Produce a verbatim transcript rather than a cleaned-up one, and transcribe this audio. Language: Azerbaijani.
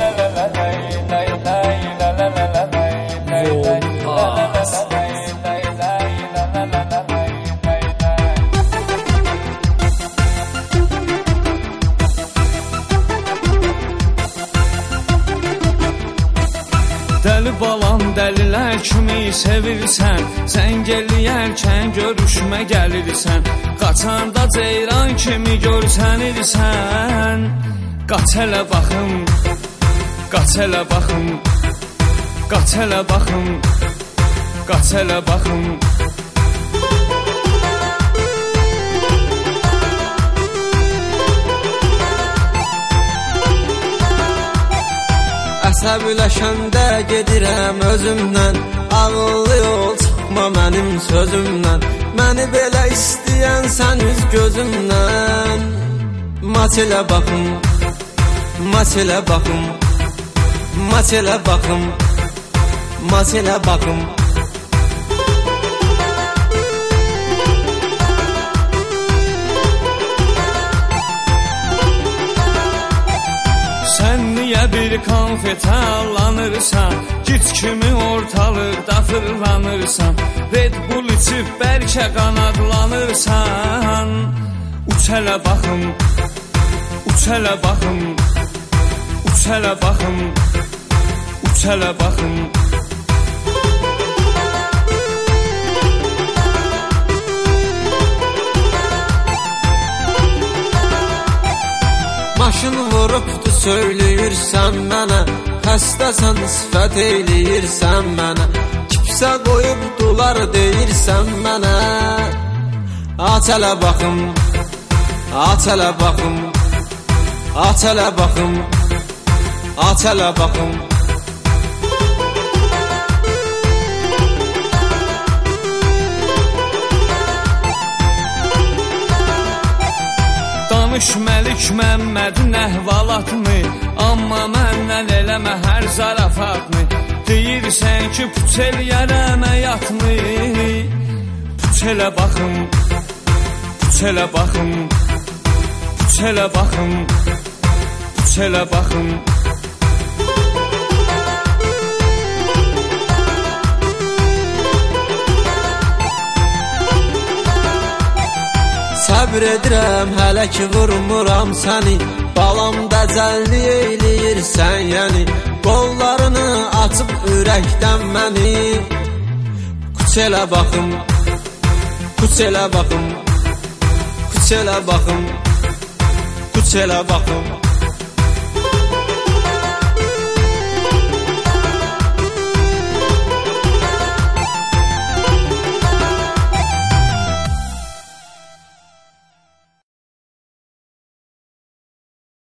Dəli balam, dəlilər kimi sevirsən, sən gəliyərkən görüşmə gəlirsən, qaçanda ceyran kimi görsənirsən. Qaç elə baxım, qaç elə baxım, qaç elə baxım, qaç elə baxım. Əsəbiləşəndə gedirəm özümdən, ağıllı yol çıxma mənim sözümdən. Məni belə istəyən sən üz gözümdən. Maç elə baxım, maç elə baxım, maç elə baxım, maç elə baxım. Sən niyə bir konfetə allanırsan, git kimi ortalıqda fırlanırsan, Red Bull içib bəlkə qanadlanırsan. Uç elə baxım, uç elə baxım, uç elə baxım, uç elə baxım. Maşın vurubdu söyləyirsən mənə, xəstəsən sifət eyləyirsən mənə, kipsə qoyubdular deyirsən mənə. Aç elə baxım, aç elə baxım, aç elə baxım, aç elə baxım. Danış Məlik Məmmədin əhvalatını, amma məndən eləmə hər zarafatını. Deyirsən ki, puç eləyərəm həyatını. Puç elə baxım, puç elə baxım, puç elə baxım, puç elə baxım. Səbr edirəm hələ ki vurmuram səni, balam dəcəlli eyləyirsən yəni, qollarını açıb ürəkdən məni. Kuç elə baxım, kuç elə baxım, kuç elə baxım, kuç elə baxım.